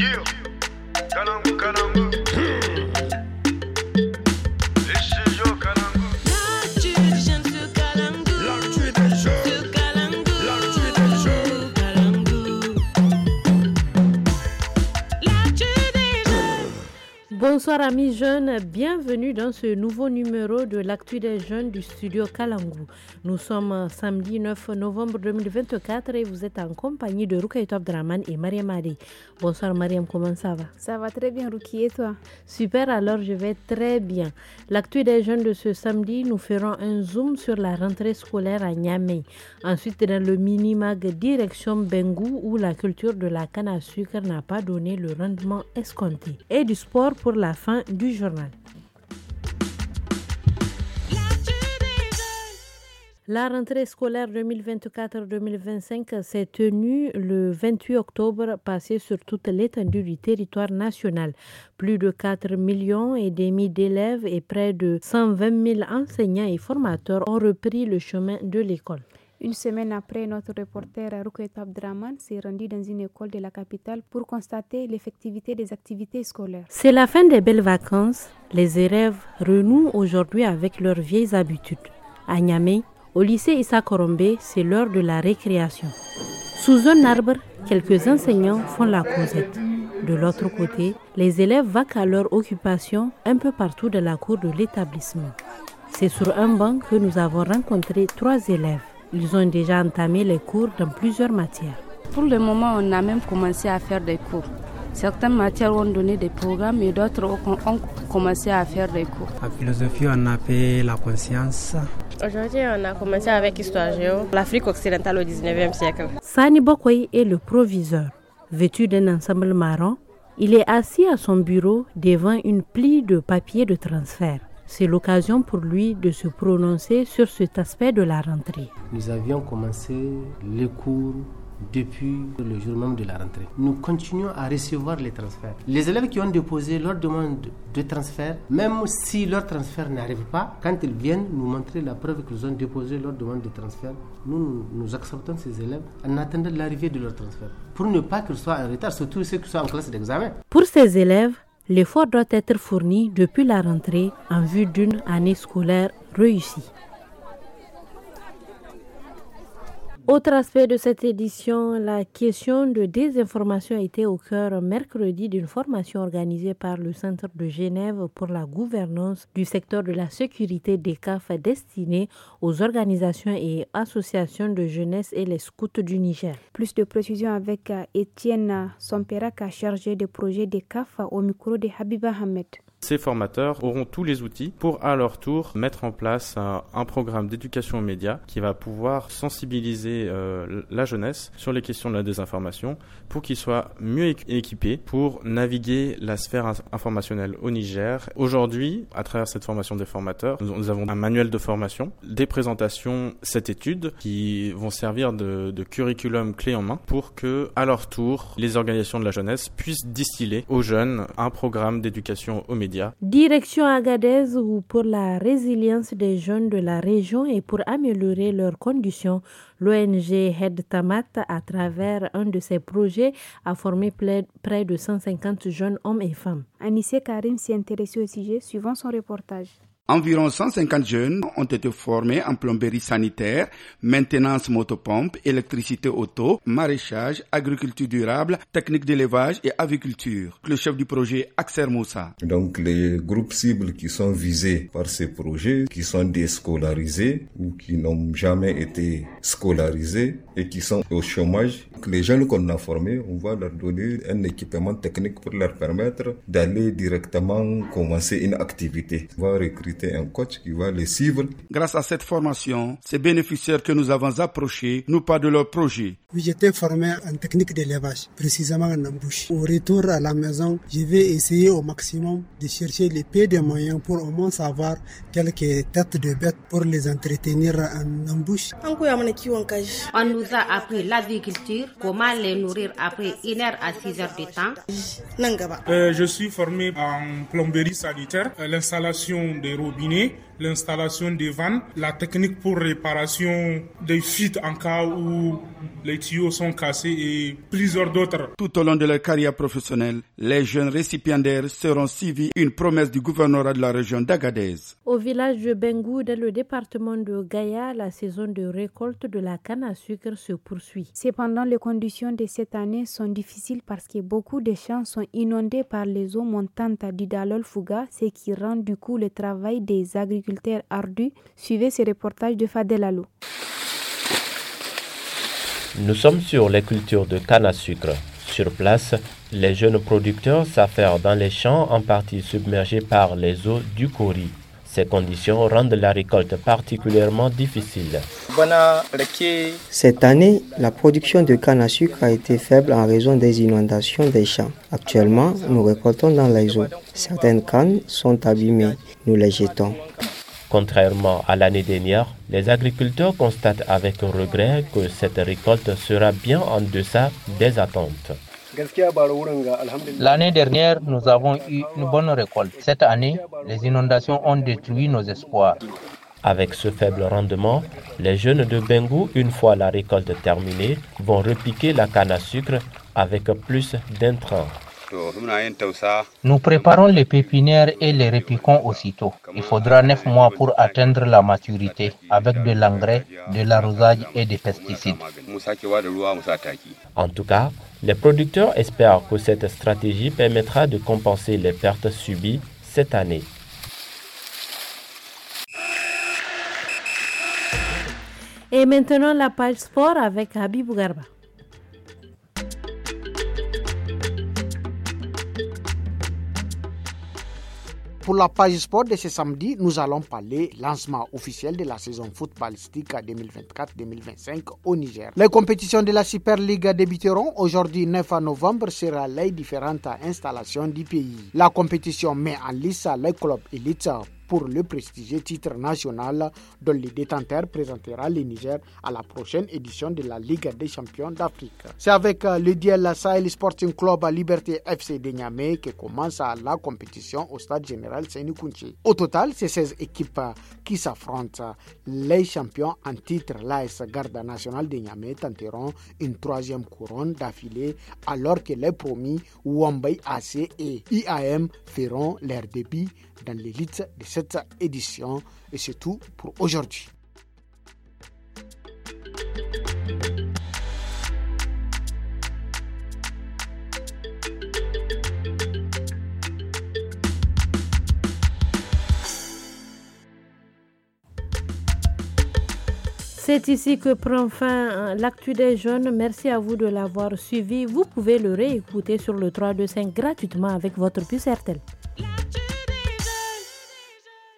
Yeah, Kalangu, Kalangu. Bonsoir amis jeunes, bienvenue dans ce nouveau numéro de l'Actu des jeunes du studio Kalangu. Nous sommes samedi 9 novembre 2024 et vous êtes en compagnie de Rukaito Abdraman et Mariam Adi. Bonsoir Mariam, comment ça va? Ça va très bien Ruki, et toi? Super, alors je vais très bien. L'Actu des jeunes de ce samedi, nous ferons un zoom sur la rentrée scolaire à Niamey. Ensuite dans le mini-mag direction Bengou où la culture de la canne à sucre n'a pas donné le rendement escompté. Et du sport pour la fin du journal. La rentrée scolaire 2024-2025 s'est tenue le 28 octobre passé sur toute l'étendue du territoire national. Plus de 4,5 millions d'élèves et près de 120 000 enseignants et formateurs ont repris le chemin de l'école. Une semaine après, notre reporter Rukaito Abdraman s'est rendu dans une école de la capitale pour constater l'effectivité des activités scolaires. C'est la fin des belles vacances. Les élèves renouent aujourd'hui avec leurs vieilles habitudes. À Niamey, au lycée Issa Korombe, c'est l'heure de la récréation. Sous un arbre, quelques enseignants font la causette. De l'autre côté, les élèves vaquent à leur occupation un peu partout dans la cour de l'établissement. C'est sur un banc que nous avons rencontré 3 élèves. Ils ont déjà entamé les cours dans plusieurs matières. Pour le moment, on a même commencé à faire des cours. Certaines matières ont donné des programmes et d'autres ont commencé à faire des cours. En philosophie, on a fait la conscience. Aujourd'hui, on a commencé avec Histoire Géo, l'Afrique occidentale au 19e siècle. Sani Bokoy est le proviseur. Vêtu d'un ensemble marron, il est assis à son bureau devant une pile de papiers de transfert. C'est l'occasion pour lui de se prononcer sur cet aspect de la rentrée. Nous avions commencé les cours depuis le jour même de la rentrée. Nous continuons à recevoir les transferts. Les élèves qui ont déposé leur demande de transfert, même si leur transfert n'arrive pas, quand ils viennent nous montrer la preuve qu'ils ont déposé leur demande de transfert, nous acceptons ces élèves en attendant l'arrivée de leur transfert, pour ne pas qu'ils soient en retard, surtout ceux qui sont en classe d'examen. Pour ces élèves, l'effort doit être fourni depuis la rentrée en vue d'une année scolaire réussie. Autre aspect de cette édition, la question de désinformation était au cœur mercredi d'une formation organisée par le Centre de Genève pour la gouvernance du secteur de la sécurité des CAF destinée aux organisations et associations de jeunesse et les scouts du Niger. Plus de précisions avec Étienne Somperak, chargé de projet des CAF au micro de Habiba Ahmed. Ces formateurs auront tous les outils pour, à leur tour, mettre en place un programme d'éducation aux médias qui va pouvoir sensibiliser la jeunesse sur les questions de la désinformation pour qu'ils soient mieux équipés pour naviguer la sphère informationnelle au Niger. Aujourd'hui, à travers cette formation des formateurs, nous avons un manuel de formation, des présentations, cette étude qui vont servir de curriculum clé en main pour que, à leur tour, les organisations de la jeunesse puissent distiller aux jeunes un programme d'éducation aux médias. Direction Agadez où pour la résilience des jeunes de la région et pour améliorer leurs conditions, l'ONG Head Tamat, à travers un de ses projets, a formé près de 150 jeunes hommes et femmes. Anissé Karim s'est intéressé au sujet suivant son reportage. Environ 150 jeunes ont été formés en plomberie sanitaire, maintenance motopompe, électricité auto, maraîchage, agriculture durable, technique d'élevage et aviculture. Le chef du projet, Axer Moussa. Donc les groupes cibles qui sont visés par ces projets, qui sont déscolarisés ou qui n'ont jamais été scolarisés et qui sont au chômage, les jeunes qu'on a formés, on va leur donner un équipement technique pour leur permettre d'aller directement commencer une activité. On va recruter un coach qui va les suivre. Grâce à cette formation, ces bénéficiaires que nous avons approchés nous parlent de leur projet. Oui, j'étais formé en technique d'élevage, précisément en embouche. Au retour à la maison, je vais essayer au maximum de chercher les peu de moyens pour au moins savoir quelques têtes de bêtes pour les entretenir en embouche. On nous a appris l'agriculture, comment les nourrir après 1 heure à 6 heures de temps. Je suis formé en plomberie sanitaire, l'installation des robinets, l'installation des vannes, la technique pour réparation des fuites en cas où les tuyaux sont cassés et plusieurs d'autres. Tout au long de leur carrière professionnelle, les jeunes récipiendaires seront suivis, une promesse du gouvernorat de la région d'Agadez. Au village de Bengou, dans le département de Gaïa, la saison de récolte de la canne à sucre se poursuit. Cependant, les conditions de cette année sont difficiles parce que beaucoup de champs sont inondés par les eaux montantes du Dalol Fouga, ce qui rend du coup le travail des agriculteurs ardu. Suivez ce reportage de Fadel Alou. Nous sommes sur les cultures de canne à sucre. Sur place, les jeunes producteurs s'affairent dans les champs en partie submergés par les eaux du Kori. Ces conditions rendent la récolte particulièrement difficile. Cette année, la production de canne à sucre a été faible en raison des inondations des champs. Actuellement, nous récoltons dans les eaux. Certaines cannes sont abîmées, nous les jetons. Contrairement à l'année dernière, les agriculteurs constatent avec regret que cette récolte sera bien en deçà des attentes. L'année dernière, nous avons eu une bonne récolte. Cette année, les inondations ont détruit nos espoirs. Avec ce faible rendement, les jeunes de Bengou, une fois la récolte terminée, vont repiquer la canne à sucre avec plus d'intrants. Nous préparons les pépinières et les repiquons aussitôt. Il faudra 9 mois pour atteindre la maturité avec de l'engrais, de l'arrosage et des pesticides. En tout cas, les producteurs espèrent que cette stratégie permettra de compenser les pertes subies cette année. Et maintenant, la page sport avec Habibou Garba. Pour la page sport de ce samedi, nous allons parler lancement officiel de la saison footballistique 2024-2025 au Niger. Les compétitions de la Super League débuteront aujourd'hui 9 novembre sur les différentes installations du pays. La compétition met en lice les clubs élites pour le prestigieux titre national dont le détenteur présentera le Niger à la prochaine édition de la Ligue des champions d'Afrique. C'est avec le duel Sahel Sporting Club Liberté FC de Niamey que commence la compétition au stade général Seyni Kounché. Au total, c'est 16 équipes qui s'affrontent. Les champions en titre, l'AS Garde nationale de Niamey, tenteront une troisième couronne d'affilée alors que les promis Wambay AC et IAM feront leur début dans l'élite de cette édition. Et c'est tout pour aujourd'hui. C'est ici que prend fin l'actu des jeunes. Merci à vous de l'avoir suivi. Vous pouvez le réécouter sur le 325 gratuitement avec votre puce RTL.